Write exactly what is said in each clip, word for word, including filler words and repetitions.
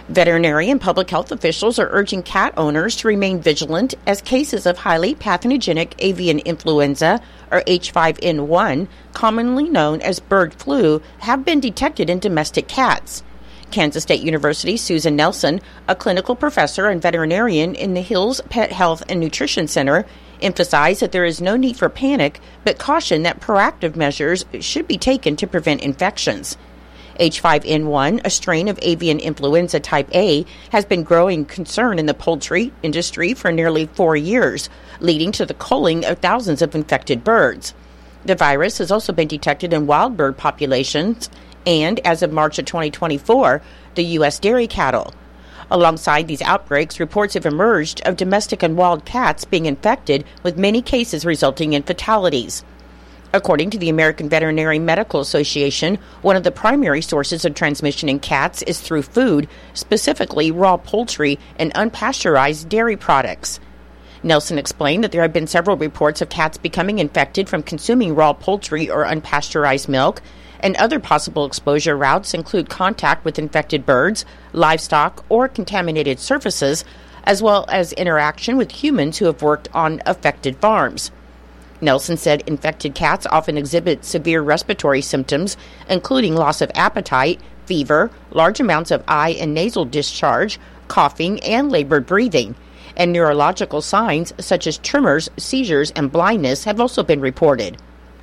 Veterinary and public health officials are urging cat owners to remain vigilant as cases of highly pathogenic avian influenza, or H five N one, commonly known as bird flu, have been detected in domestic cats. Kansas State University's Susan Nelson, a clinical professor and veterinarian in the Hills Pet Health and Nutrition Center, emphasized that there is no need for panic, but caution that proactive measures should be taken to prevent infections. H five N one, a strain of avian influenza type A, has been growing concern in the poultry industry for nearly four years, leading to the culling of thousands of infected birds. The virus has also been detected in wild bird populations and, as of March of twenty twenty-four, the U S dairy cattle. Alongside these outbreaks, reports have emerged of domestic and wild cats being infected, with many cases resulting in fatalities. According to the American Veterinary Medical Association, one of the primary sources of transmission in cats is through food, specifically raw poultry and unpasteurized dairy products. Nelson explained that there have been several reports of cats becoming infected from consuming raw poultry or unpasteurized milk, and other possible exposure routes include contact with infected birds, livestock, or contaminated surfaces, as well as interaction with humans who have worked on affected farms. Nelson said infected cats often exhibit severe respiratory symptoms, including loss of appetite, fever, large amounts of eye and nasal discharge, coughing, and labored breathing. And neurological signs such as tremors, seizures, and blindness have also been reported.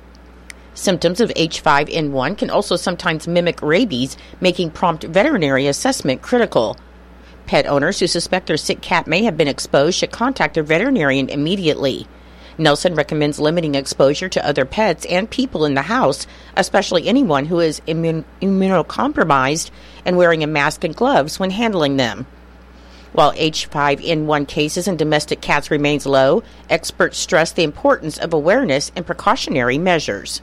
Symptoms of H five N one can also sometimes mimic rabies, making prompt veterinary assessment critical. Pet owners who suspect their sick cat may have been exposed should contact their veterinarian immediately. Nelson recommends limiting exposure to other pets and people in the house, especially anyone who is immun- immunocompromised, and wearing a mask and gloves when handling them. While H five N one cases in domestic cats remains low, experts stress the importance of awareness and precautionary measures.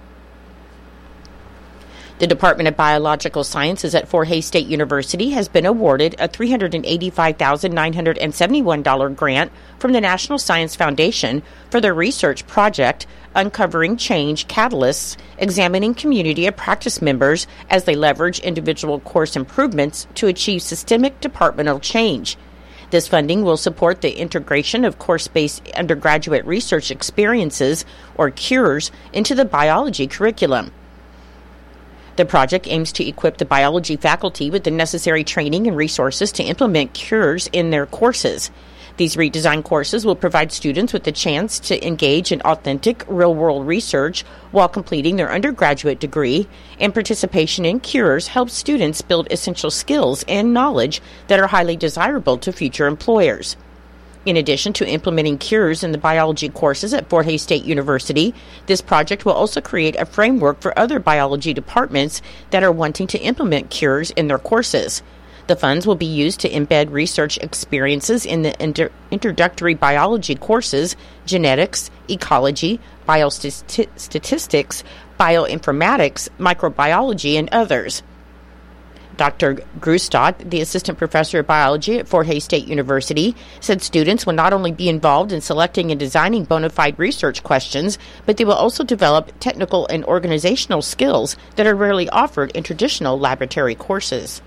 The Department of Biological Sciences at Fort Hays State University has been awarded a three hundred eighty-five thousand nine hundred seventy-one dollars grant from the National Science Foundation for their research project Uncovering Change Catalysts, examining community of practice members as they leverage individual course improvements to achieve systemic departmental change. This funding will support the integration of course-based undergraduate research experiences, or CURES, into the biology curriculum. The project aims to equip the biology faculty with the necessary training and resources to implement CURES in their courses. These redesigned courses will provide students with the chance to engage in authentic, real-world research while completing their undergraduate degree, and participation in CURES helps students build essential skills and knowledge that are highly desirable to future employers. In addition to implementing CURES in the biology courses at Fort Hays State University, this project will also create a framework for other biology departments that are wanting to implement CURES in their courses. The funds will be used to embed research experiences in the inter- introductory biology courses, genetics, ecology, biostatistics, bioinformatics, microbiology, and others. Doctor Grustad, the assistant professor of biology at Fort Hays State University, said students will not only be involved in selecting and designing bona fide research questions, but they will also develop technical and organizational skills that are rarely offered in traditional laboratory courses.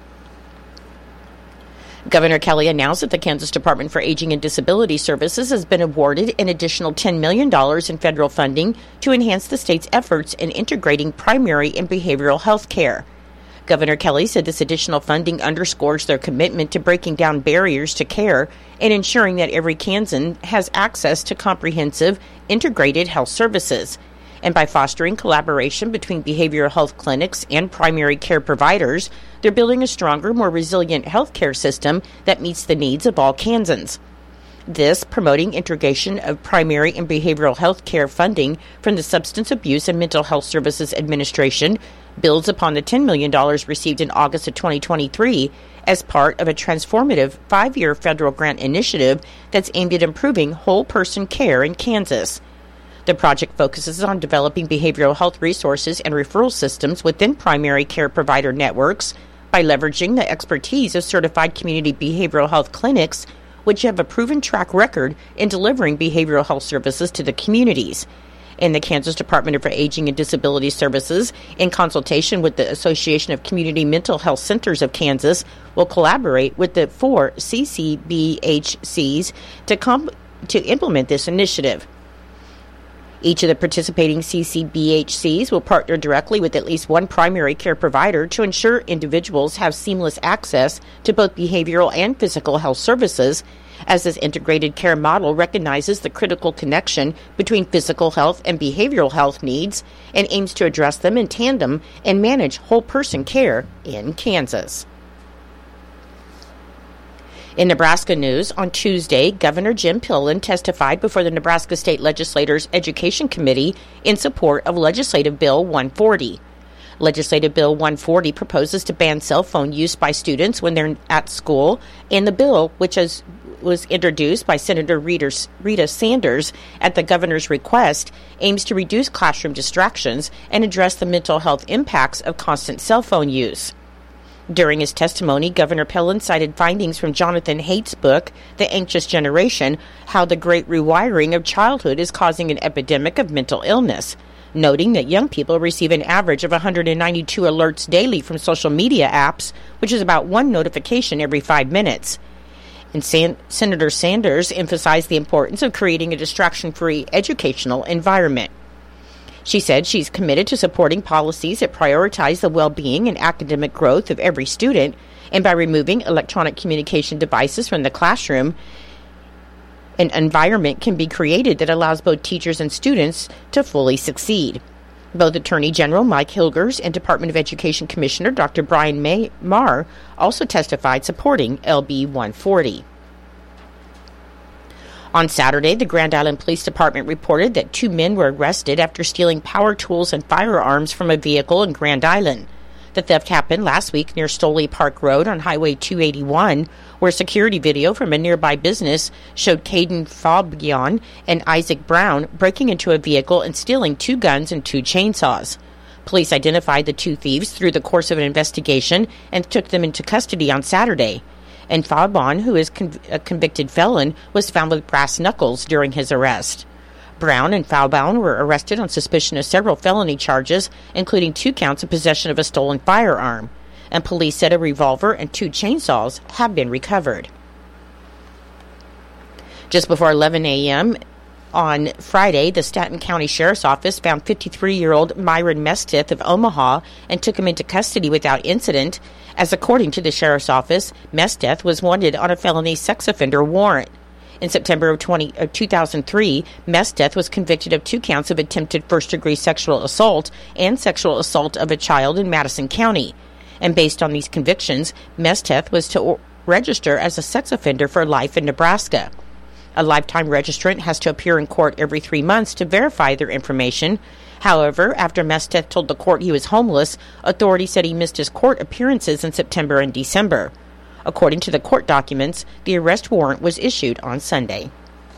Governor Kelly announced that the Kansas Department for Aging and Disability Services has been awarded an additional ten million dollars in federal funding to enhance the state's efforts in integrating primary and behavioral health care. Governor Kelly said this additional funding underscores their commitment to breaking down barriers to care and ensuring that every Kansan has access to comprehensive, integrated health services. And by fostering collaboration between behavioral health clinics and primary care providers, they're building a stronger, more resilient health care system that meets the needs of all Kansans. This, promoting integration of primary and behavioral health care funding from the Substance Abuse and Mental Health Services Administration, builds upon the ten million dollars received in August of twenty twenty-three as part of a transformative five-year federal grant initiative that's aimed at improving whole-person care in Kansas. The project focuses on developing behavioral health resources and referral systems within primary care provider networks by leveraging the expertise of certified community behavioral health clinics, which have a proven track record in delivering behavioral health services to the communities. And the Kansas Department of Aging and Disability Services, in consultation with the Association of Community Mental Health Centers of Kansas, will collaborate with the four C C B H Cs to, comp- to implement this initiative. Each of the participating C C B H Cs will partner directly with at least one primary care provider to ensure individuals have seamless access to both behavioral and physical health services, as this integrated care model recognizes the critical connection between physical health and behavioral health needs and aims to address them in tandem and manage whole person care in Kansas. In Nebraska news, on Tuesday, Governor Jim Pillen testified before the Nebraska State Legislature's Education Committee in support of Legislative Bill one forty. Legislative Bill one forty proposes to ban cell phone use by students when they're at school, and the bill, which is, was introduced by Senator Rita, Rita Sanders at the governor's request, aims to reduce classroom distractions and address the mental health impacts of constant cell phone use. During his testimony, Governor Pillen cited findings from Jonathan Haidt's book, The Anxious Generation, How the Great Rewiring of Childhood is Causing an Epidemic of Mental Illness, noting that young people receive an average of one hundred ninety-two alerts daily from social media apps, which is about one notification every five minutes. And San- Senator Sanders emphasized the importance of creating a distraction-free educational environment. She said she's committed to supporting policies that prioritize the well-being and academic growth of every student, and by removing electronic communication devices from the classroom, an environment can be created that allows both teachers and students to fully succeed. Both Attorney General Mike Hilgers and Department of Education Commissioner Doctor Brian May- Marr also testified supporting L B one forty. On Saturday, the Grand Island Police Department reported that two men were arrested after stealing power tools and firearms from a vehicle in Grand Island. The theft happened last week near Stoley Park Road on Highway two eighty-one, where security video from a nearby business showed Caden Fabian and Isaac Brown breaking into a vehicle and stealing two guns and two chainsaws. Police identified the two thieves through the course of an investigation and took them into custody on Saturday. And Fabian, who is conv- a convicted felon, was found with brass knuckles during his arrest. Brown and Fabian were arrested on suspicion of several felony charges, including two counts of possession of a stolen firearm. And police said a revolver and two chainsaws have been recovered. Just before eleven a.m. on Friday, the Stanton County Sheriff's Office found fifty-three-year-old Myron Mesteth of Omaha and took him into custody without incident, as according to the Sheriff's Office, Mesteth was wanted on a felony sex offender warrant. In September of, twenty, of two thousand three, Mesteth was convicted of two counts of attempted first-degree sexual assault and sexual assault of a child in Madison County. And based on these convictions, Mesteth was to o- register as a sex offender for life in Nebraska. A lifetime registrant has to appear in court every three months to verify their information. However, after Mesteth told the court he was homeless, authorities said he missed his court appearances in September and December. According to the court documents, the arrest warrant was issued on Sunday.